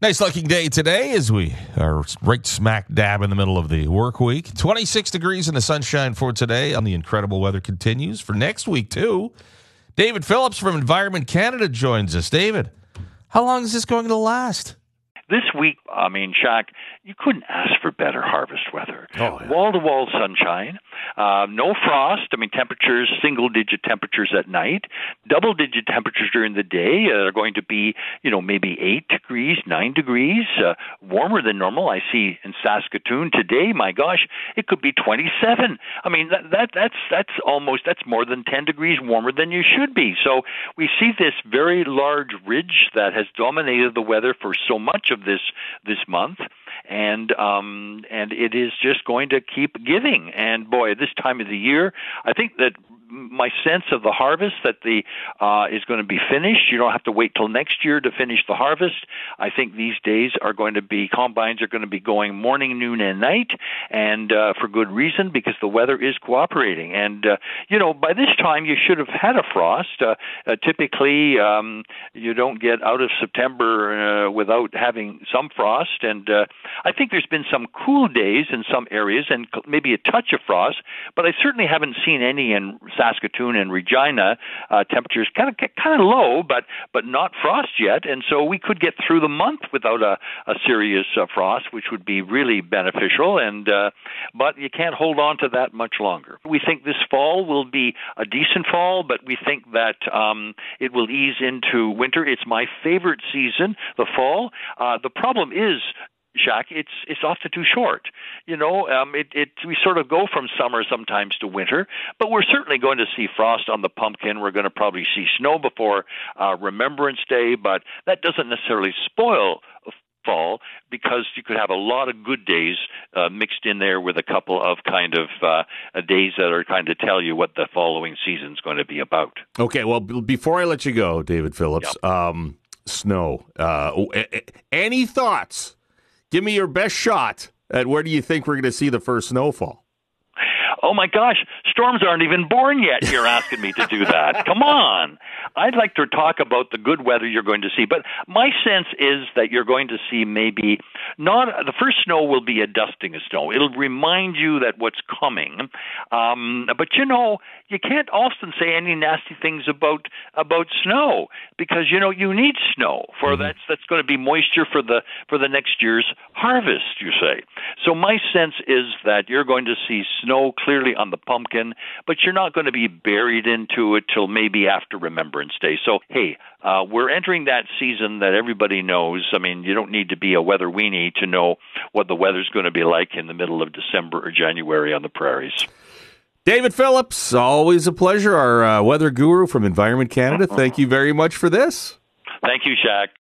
Nice looking day today as we are right smack dab in the middle of the work week. 26 degrees in the sunshine for today. The incredible weather continues for next week, too. David Phillips from Environment Canada joins us. David, how long is this going to last? This week, Shaq, you couldn't ask for better harvest weather. Oh, yeah. Wall-to-wall sunshine, no frost. Temperatures, single-digit temperatures at night, double-digit temperatures during the day are going to be, maybe 8 degrees, 9 degrees, warmer than normal. I see in Saskatoon today, my gosh, it could be 27. That's more than 10 degrees warmer than you should be. So we see this very large ridge that has dominated the weather for so much of this month, and it is just going to keep giving. And boy, this time of the year, I think that my sense of the harvest that is going to be finished. You don't have to wait till next year to finish the harvest. I think these days combines are going to be going morning, noon, and night, and for good reason, because the weather is cooperating. And by this time you should have had a frost. Typically, you don't get out of September without having some frost. And I think there's been some cool days in some areas, and maybe a touch of frost, but I certainly haven't seen any in Saskatoon and Regina. Temperatures kind of low, but not frost yet, and so we could get through the month without a serious frost, which would be really beneficial. And but you can't hold on to that much longer. We think this fall will be a decent fall, but we think that it will ease into winter. It's my favorite season, the fall. The problem is, Shaq, it's often too short. We sort of go from summer sometimes to winter, but we're certainly going to see frost on the pumpkin. We're going to probably see snow before Remembrance Day, but that doesn't necessarily spoil fall, because you could have a lot of good days mixed in there with a couple of days that are kind of tell you what the following season's going to be about. Okay, well, before I let you go, David Phillips, Yep. Snow. Any thoughts? Give me your best shot at where do you think we're going to see the first snowfall? Oh, my gosh, storms aren't even born yet. You're asking me to do that. Come on. I'd like to talk about the good weather you're going to see, but my sense is that you're going to see maybe not – the first snow will be a dusting of snow. It'll remind you that what's coming. But, you can't often say any nasty things about snow, because, you need snow for that's going to be moisture for the next year's harvest, you say. So my sense is that you're going to see snow clearly on the pumpkin, but you're not going to be buried into it till maybe after Remembrance Day. So, hey, we're entering that season that everybody knows. You don't need to be a weather weenie to know what the weather's going to be like in the middle of December or January on the prairies. David Phillips, always a pleasure, our weather guru from Environment Canada. Thank you very much for this. Thank you, Shaq.